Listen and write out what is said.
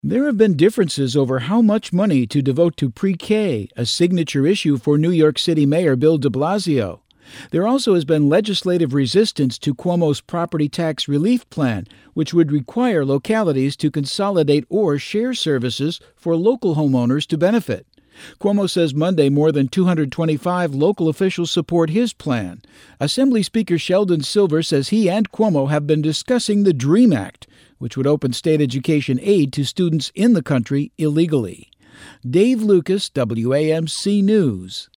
There have been differences over how much money to devote to pre-K, a signature issue for New York City Mayor Bill de Blasio. There also has been legislative resistance to Cuomo's property tax relief plan, which would require localities to consolidate or share services for local homeowners to benefit. Cuomo says Monday more than 225 local officials support his plan. Assembly Speaker Sheldon Silver says he and Cuomo have been discussing the DREAM Act, which would open state education aid to students in the country illegally. Dave Lucas, WAMC News.